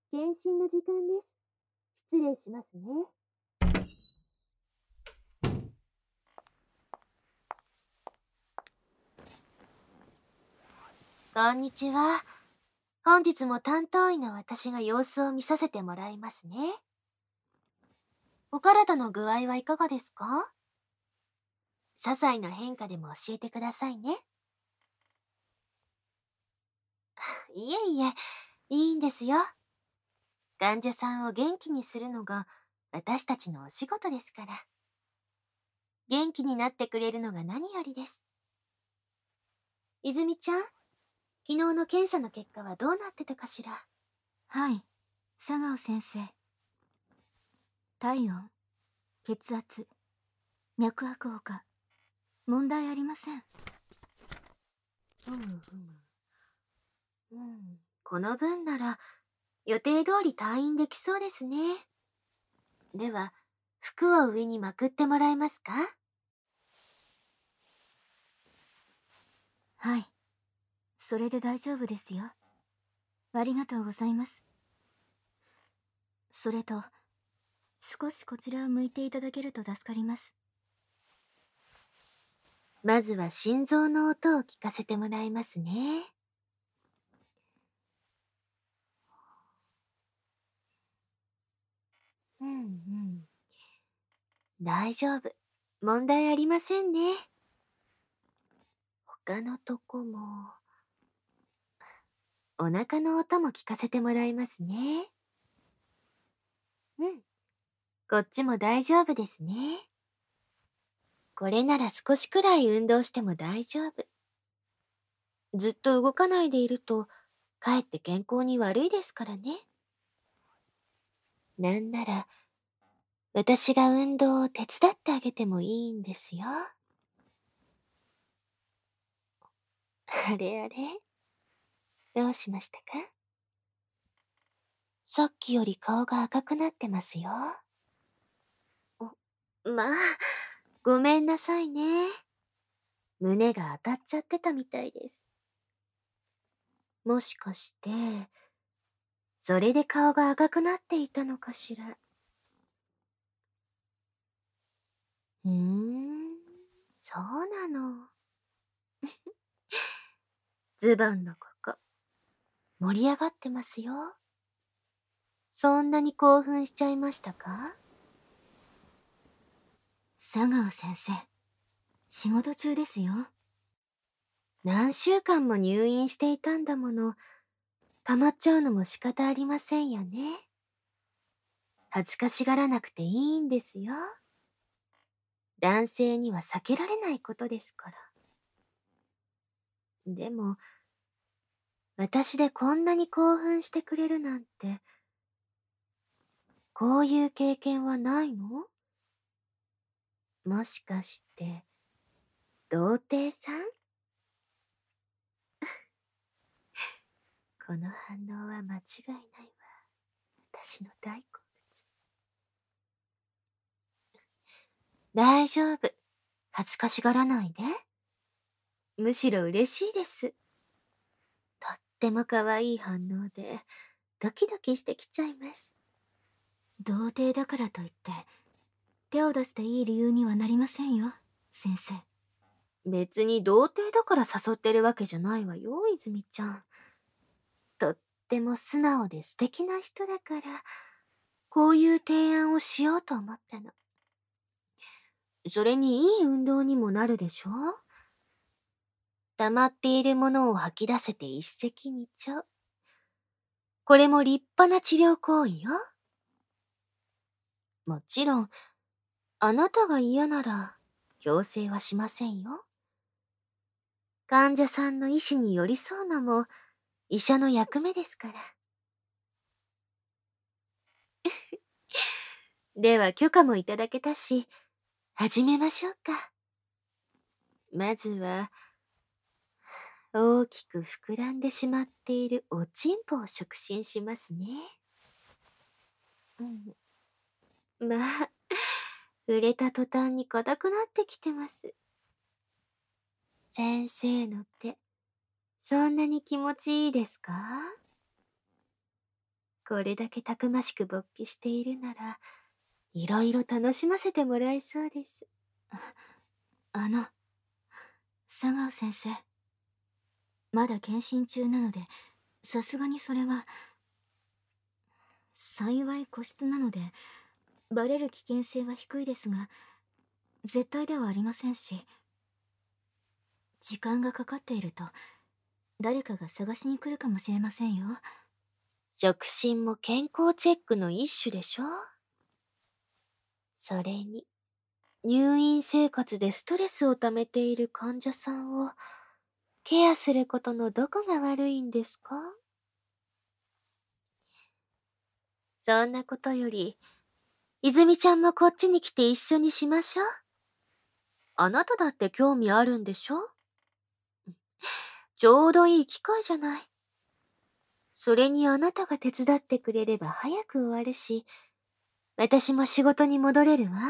検診の時間です。失礼しますね。こんにちは。本日も担当医の私が様子を見させてもらいますね。お体の具合はいかがですか？些細な変化でも教えてくださいね。いえいえ、いいんですよ。患者さんを元気にするのが私たちのお仕事ですから。元気になってくれるのが何よりです。泉ちゃん、昨日の検査の結果はどうなってたかしら？ はい、佐川先生。体温、血圧、脈拍ほか、問題ありません。 この分なら予定通り退院できそうですね。では、服を上にまくってもらえますか？ はい、それで大丈夫ですよ。ありがとうございます。それと、少しこちらを向いていただけると助かります。 まずは心臓の音を聞かせてもらいますね。大丈夫。問題ありませんね。他のとこも、お腹の音も聞かせてもらいますね。こっちも大丈夫ですね。これなら少しくらい運動しても大丈夫。ずっと動かないでいると、かえって健康に悪いですからね。なんなら、私が運動を手伝ってあげてもいいんですよ。あれあれ、どうしましたか？さっきより顔が赤くなってますよ。まあ、ごめんなさいね。胸が当たっちゃってたみたいです。もしかして、それで顔が赤くなっていたのかしら。そうなの。ズボンのここ、盛り上がってますよ。そんなに興奮しちゃいましたか？ 佐川先生、仕事中ですよ。 何週間も入院していたんだもの、溜まっちゃうのも仕方ありませんよね。恥ずかしがらなくていいんですよ。男性には避けられないことですから。でも、私でこんなに興奮してくれるなんて、こういう経験はないの？もしかして、童貞さん？この反応は間違いないわ。私の大好物。大丈夫。恥ずかしがらないで。むしろ嬉しいです。とっても可愛い反応で、ドキドキしてきちゃいます。 童貞だからといって、手を出していい理由にはなりませんよ、先生。 別に童貞だから誘ってるわけじゃないわよ、泉ちゃん。とっても素直で素敵な人だから、こういう提案をしようと思ったの。それにいい運動にもなるでしょ？溜まっているものを吐き出せて一石二鳥。これも立派な治療行為よ。もちろん、あなたが嫌なら強制はしませんよ。患者さんの意思に寄り添うのも医者の役目ですから。では許可もいただけたし、始めましょうか。まずは、大きく膨らんでしまっているおちんぽを触診しますね。まあ、触れた途端に硬くなってきてます。先生の手、そんなに気持ちいいですか？ これだけたくましく勃起しているなら、いろいろ楽しませてもらえそうです。 佐川先生。まだ検診中なので、さすがにそれは。幸い個室なので、バレる危険性は低いですが、絶対ではありませんし、時間がかかっていると、誰かが探しに来るかもしれませんよ。 触診も健康チェックの一種でしょ。それに、入院生活でストレスを溜めている患者さんをケアすることのどこが悪いんですか？そんなことより、泉ちゃんもこっちに来て一緒にしましょう。あなただって興味あるんでしょ？ちょうどいい機会じゃない。それにあなたが手伝ってくれれば早く終わるし、私も仕事に戻れるわ。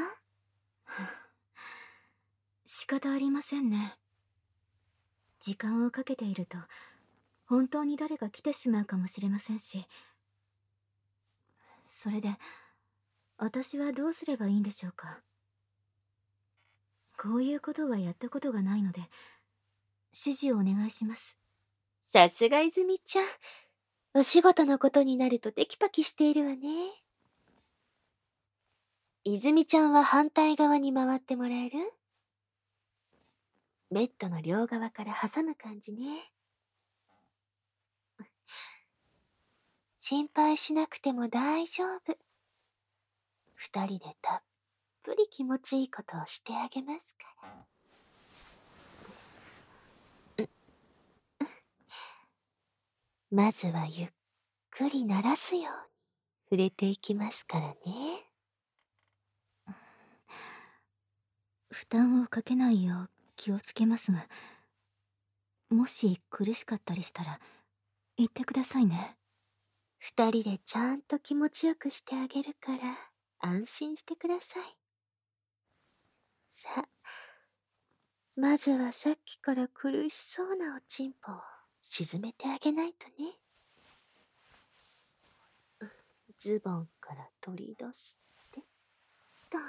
仕方ありませんね。時間をかけていると、本当に誰が来てしまうかもしれませんし。それで、私はどうすればいいんでしょうか。こういうことはやったことがないので、指示をお願いします。 さすが泉ちゃん。お仕事のことになるとテキパキしているわね。泉ちゃんは反対側に回ってもらえる？ベッドの両側から挟む感じね。心配しなくても大丈夫。二人でたっぷり気持ちいいことをしてあげますから。まずはゆっくり慣らすように触れていきますからね。 負担をかけないよう気をつけますが、もし苦しかったりしたら言ってくださいね。 二人でちゃんと気持ちよくしてあげるから安心してください。さあ、まずはさっきから苦しそうなおちんぽを沈めてあげないとね。ズボンから取り出してと。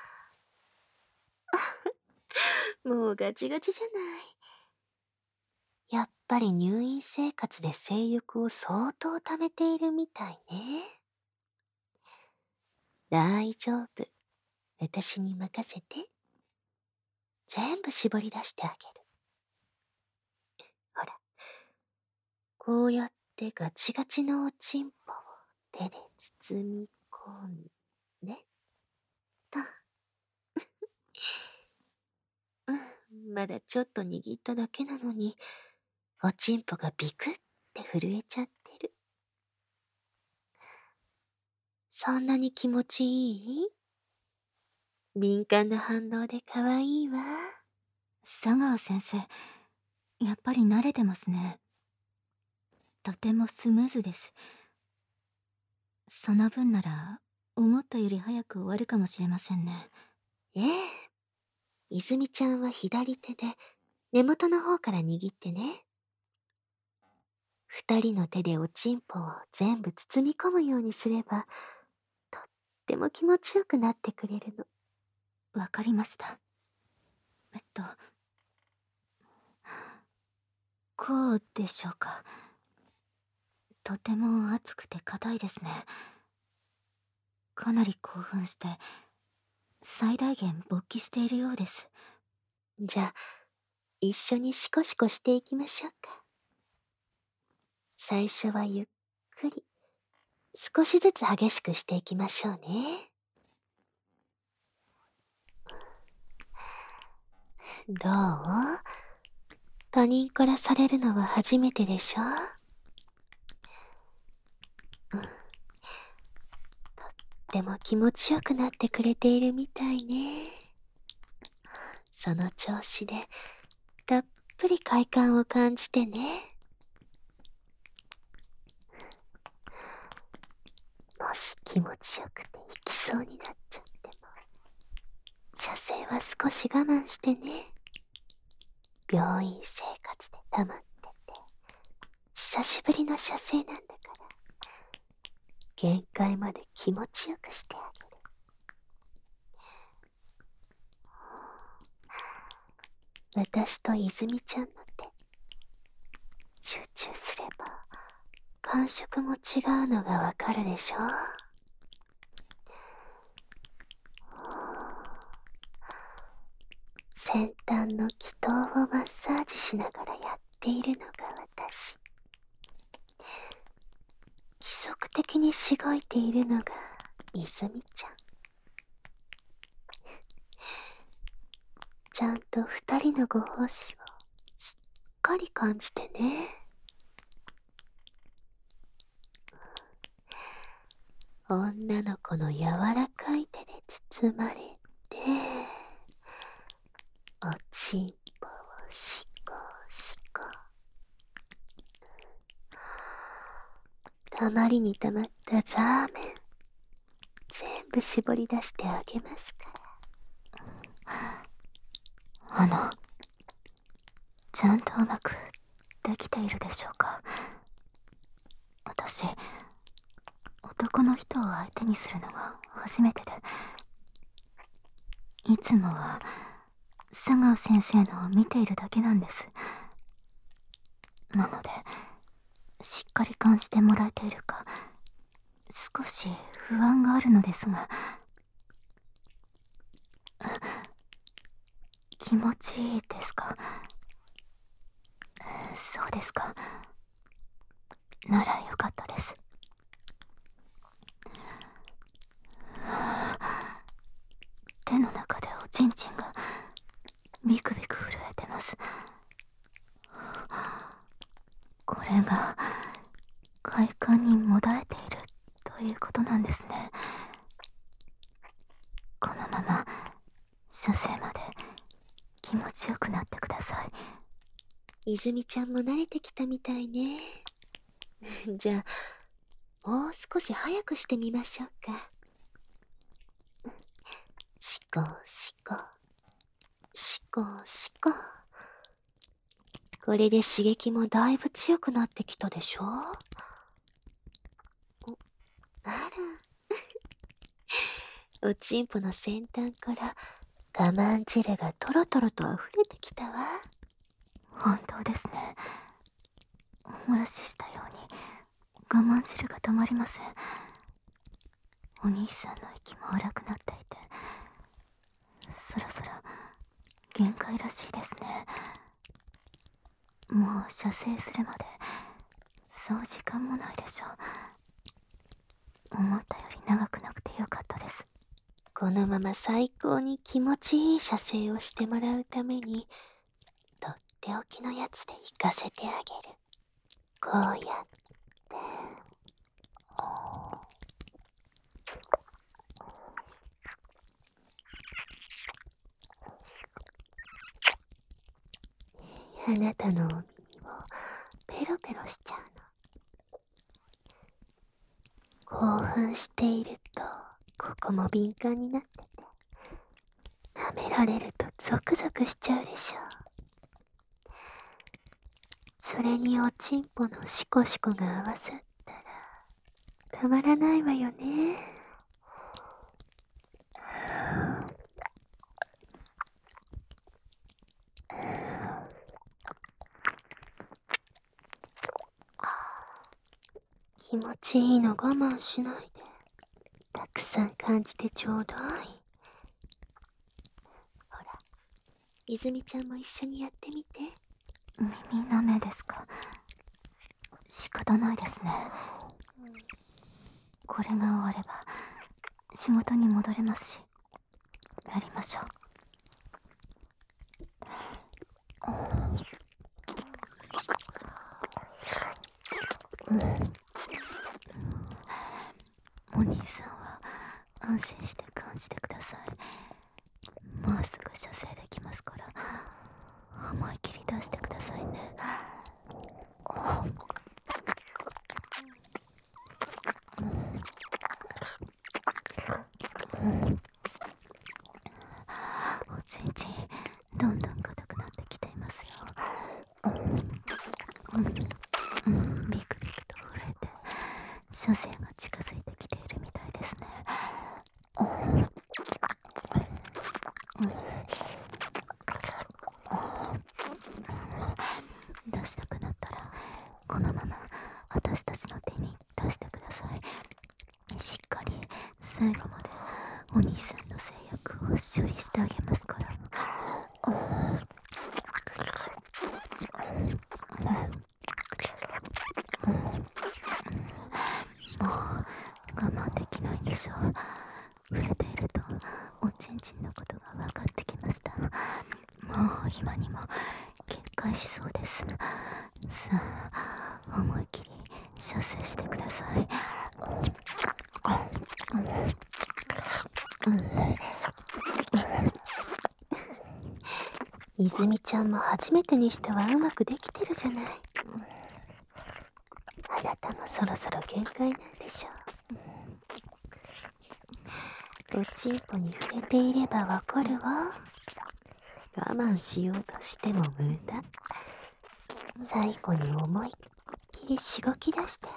もうガチガチじゃない。やっぱり入院生活で性欲を相当溜めているみたいね。大丈夫。私に任せて。全部絞り出してあげる。ほら。こうやってガチガチのおちんぽを手で包み込んで、と。まだちょっと握っただけなのに、おちんぽがビクって震えちゃってる。そんなに気持ちいい？敏感な反応で可愛いわ。 佐川先生、やっぱり慣れてますね。とてもスムーズです。その分なら、思ったより早く終わるかもしれませんね。 ええ。泉ちゃんは左手で根元の方から握ってね。二人の手でおちんぽを全部包み込むようにすれば、とっても気持ちよくなってくれるの。 わかりました。こうでしょうか。とても熱くて硬いですね。かなり興奮して、最大限勃起しているようです。 じゃあ、一緒にシコシコしていきましょうか。最初はゆっくり、少しずつ激しくしていきましょうね。どう？他人からされるのは初めてでしょ？とっても気持ちよくなってくれているみたいね。その調子で、たっぷり快感を感じてね。もし気持ちよくて行きそうになっちゃっても、射精は少し我慢してね。病院生活で溜まってて、久しぶりの射精なんだから。 限界まで気持ちよくしてあげる。私と泉ちゃんの手、集中すれば感触も違うのがわかるでしょ。先端の気筒をマッサージしながらやっているのが私。規則的にしごいているのが泉ちゃん。ちゃんと二人のご奉仕をしっかり感じてね。女の子の柔らかい手で包まれて、おちんぽをしこしこ。たまりにたまったザーメン、全部絞り出してあげますから。 ちゃんとうまくできているでしょうか。私、男の人を相手にするのが初めてで、いつもは佐川先生のを見ているだけなんです。なので、しっかり感じてもらえているか、少し不安があるのですが、気持ちいいですか？そうですか。ならよかったです。手の中でおちんちんがビクビク震えてます。これが快感にもだえているということなんですね。このまま射精まで気持ちよくなってください。泉ちゃんも慣れてきたみたいね。じゃあ、もう少し早くしてみましょうか。しこしこ、しこしこ。これで刺激もだいぶ強くなってきたでしょ。あら。おちんぽの先端から我慢汁がトロトロと溢れてきたわ。 本当ですね。お漏らししたように我慢汁が止まりません。お兄さんの息も荒くなっていて、そろそろ限界らしいですね。もう射精するまでそう時間もないでしょう。思ったより長くなくてよかったです。 このまま最高に気持ちいい射精をしてもらうために、とっておきのやつで行かせてあげる。こうやってあなたのお耳をペロペロしちゃうの。興奮しているとここも敏感になってて、舐められるとゾクゾクしちゃうでしょ。それにおちんぽのシコシコが合わさったらたまらないわよね。気持ちいいの我慢しないで、たくさん感じてちょうだい。ほら、泉ちゃんも一緒にやってみて。 耳の目ですか。仕方ないですね。これが終われば仕事に戻れますし、やりましょう。お兄さんは安心して感じてください。もうすぐ射精できますから、思い切り出してくださいね。おちんちんどんどん硬くなってきていますよ。ビクビクと震えて射射精が近づいてきているみたいですね。出したくなったらこのまま私たちの手に出してください。しっかり最後までお兄さんの制約を処理してあげますから。もう我慢できないんでしょう。触れているとおちんちんのことが分かってきました。もう今にも決壊しそうです。さあ思い切り射精してください。 泉ちゃんも初めてにしてはうまくできてるじゃない。あなたもそろそろ限界なんでしょう。おちんぽに触れていればわかるわ。我慢しようとしても無駄。最後に思いっきりしごき出して、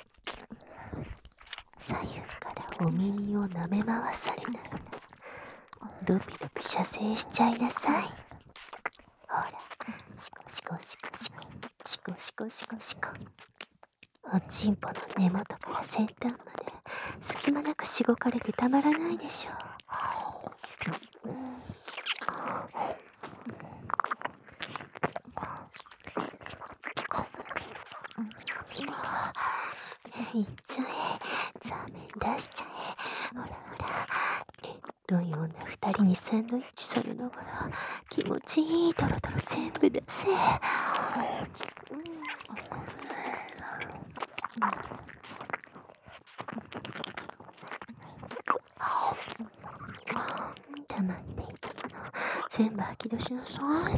左右からお耳を舐め回されながらドピドピ射精しちゃいなさい。ほら、シコシコシコシコシコシコシコシコ。おちんぽの根元から先端まで隙間なくしごかれてたまらないでしょう。いっちゃえ、ザーメン出しちゃえ。ほらほら、ロイ女二人にサンドイッチされながら気持ちいいドロドロ全部出せ。溜まっていたもの全部吐き出しなさい。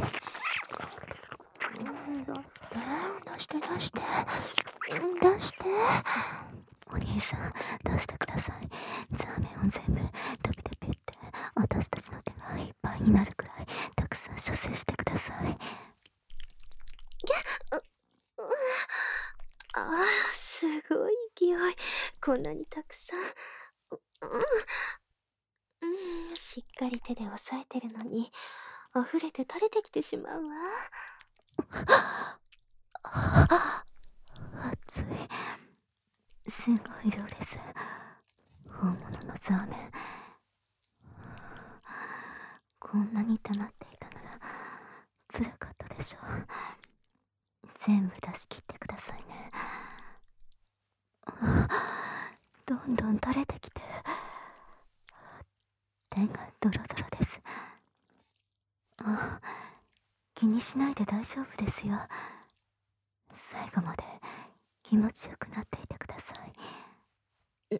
出して出して出して。 お兄さん出してください。ザーメンを全部ドピドピって私たちの手がいっぱいになるくらいたくさん射精してください。 すごい勢い。こんなにたくさん。しっかり手で押さえてるのに溢れて垂れてきてしまうわ。 熱い。すごい量です。本物のザーメン。こんなに溜まっていたなら辛かったでしょう。全部出し切ってくださいね。どんどん垂れてきて手がドロドロです。気にしないで大丈夫ですよ。最後まで気持ちよくなっていてください。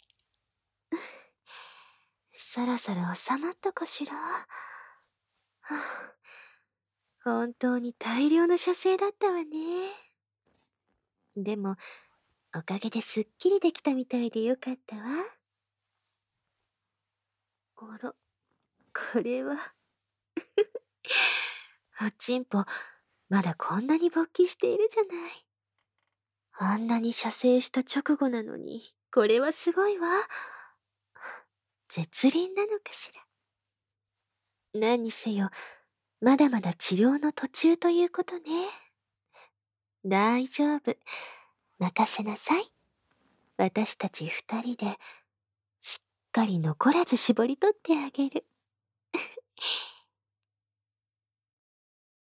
そろそろ収まったかしら。本当に大量の射精だったわね。でもおかげですっきりできたみたいでよかったわ。あら、これはおちんぽまだこんなに勃起しているじゃない。あんなに射精した直後なのにこれはすごいわ。絶倫なのかしら。何にせよまだまだ治療の途中ということね。大丈夫、任せなさい。私たち二人でしっかり残らず絞り取ってあげる。